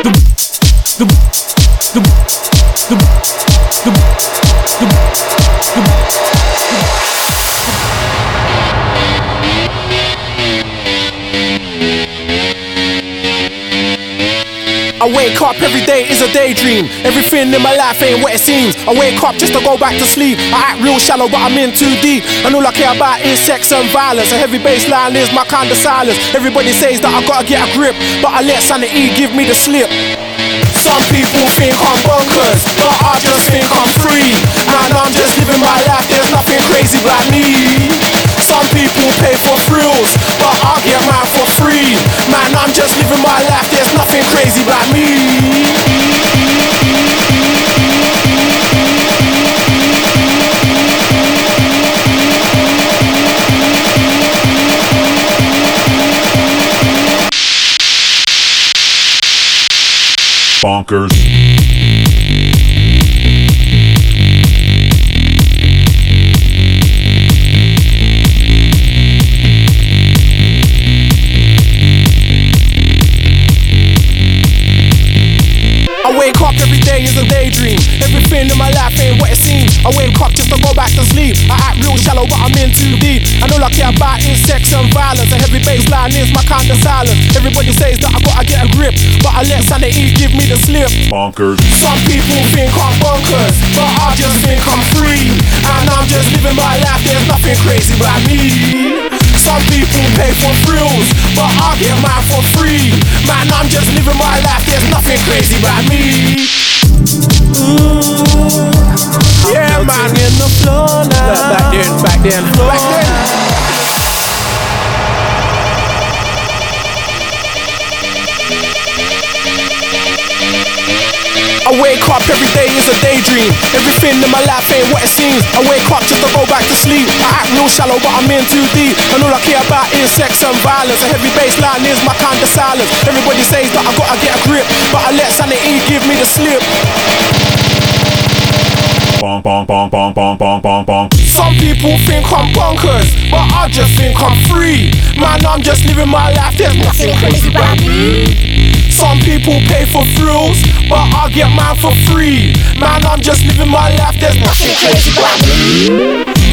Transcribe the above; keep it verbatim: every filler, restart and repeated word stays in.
I wake up every day is a daydream. Everything in my life ain't what it seems. I wake up just to go back to sleep. I act real shallow but I'm in too deep. And all I care about is sex and violence. A heavy bass line is my kind of silence. Everybody says that I gotta get a grip, but I let sanity give me the slip. Some people think I'm bonkers, but I just think I'm free. Man, I'm just living my life, there's nothing crazy about me. Some people pay for thrills, but I get mine for free. Man, I'm just living my life, there's nothing crazy about me. Bonkers. I wake up every day is a daydream. Everything in my life ain't what it seems. I wake up just to go back to sleep. I act real shallow but I'm in too deep. And all I care about is sex and violence. A heavy bass line is my kind of silence. Everybody says that I gotta get a grip, but I let sanity give me the slip. Bonkers. Some people think I'm bonkers, but I just think I'm free. And I'm just living my life, there's nothing crazy about me. Some people pay for thrills, but I get mine for free. Man, I'm just living my life, there's nothing crazy about me. Ooh, yeah, man. In the floor now. Look, back then, back then, back then. I wake up every day is a daydream. Everything in my life ain't what it seems. I wake up just to go back to sleep. I act real shallow but I'm in too deep. And all I care about is sex and violence. A heavy bass line is my kind of silence. Everybody says that I gotta get a grip, but I let sanity give me the slip. Bonk, bonk, bonk, bonk, bonk, bonk, bonk, bonk. Some people think I'm bonkers, but I just think I'm free. Man, I'm just living my life, there's nothing crazy about me. Some people pay for thrills, but I get mine for free. Man, I'm just living my life, there's nothing crazy about me.